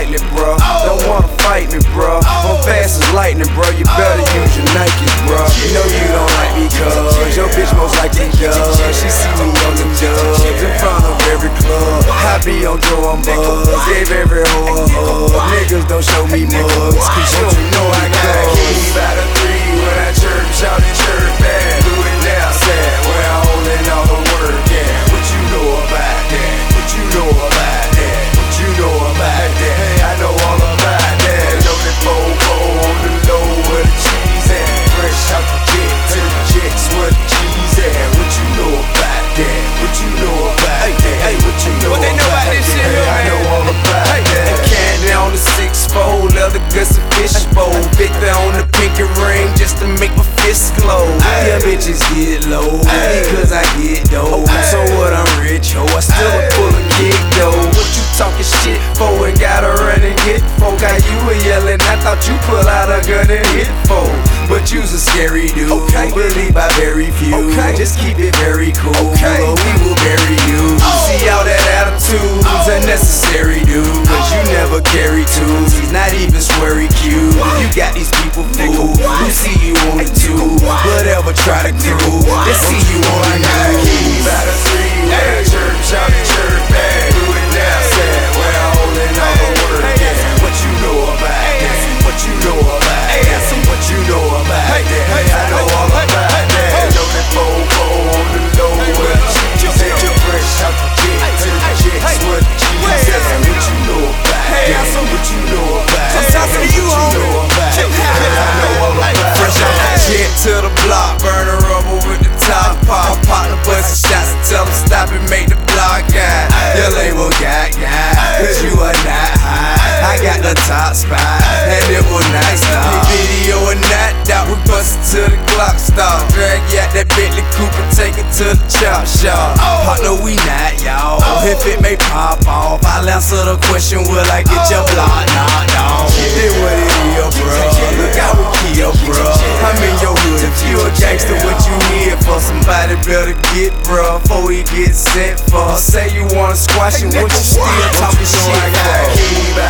lightly, bro. Don't wanna fight me, bro. I'm fast as lightning, bro. You better use your Nikes, bro. You know you don't like me, cuz your bitch most likely does. She see me on the dubs in front of every club. I be on Joe, I'm buzz. Gave every hoe a hug. Niggas don't show me mugs, cause you don't know I got a key by the 3 when I chirp, shout and chirp back. Do it now, sad, where I'm holding all the work, yeah. What you know about that? What you know about that? What you know about that? Hey, I know all about that. Loaded fofo on the low where the cheese at. Fresh out the jet to the jets where the cheese at. What you know about that? What you know about that? Hey, what you know about this shit? Hey, I know all about that. And candy on the 6-4, leather guts and fishbowl. Victor on the pinky ring just to make my fist glow. Yeah, bitches get low because I get dough. So what, I'm rich, ho, I still a full of kick though. What you talking shit for and gotta run and get folk? How you were yelling, I thought you pull out a gun and hit folk. But you's a scary dude, believed by very few. Just keep it very cool, or we will bury you. See all that attitude's unnecessary, dude, cause you never carry tools. He's not even sweary cute. You got these people fooled who see you on the tube, but ever try to crew. They see you on the news. By the 3 where chirp, shout and chirp back. Do it now, sad, where I'm holding all the work, yeah. What you know about that? What you know about that? What you know about that? Hey, I know all about that. Loaded fofo on the low where the cheese at. Fresh out the jet to the jets where the cheese at. What you know about that? What you know about that? What you know about that? I know all about that. Fresh out the jet to the block, burn the rubber with the top pop. Partner bustin' shots and tell them stop and make the block out. Your label got cause you are not high. I got the top spot, and it was nice now. Video and not doubt, we bustin' till the clock stop. Drag you out that Bentley coupe and take it to the chop shop. Partner, we not, y'all. If it may pop off, I'll answer the question, will I get your block knocked off? Then what it is, bro? Look out, we kill, bro. I'm in your hood. If you a gangster, what you here for? Somebody better get, bro, before he gets sent for. Say you wanna squash it, what you still talking shit for?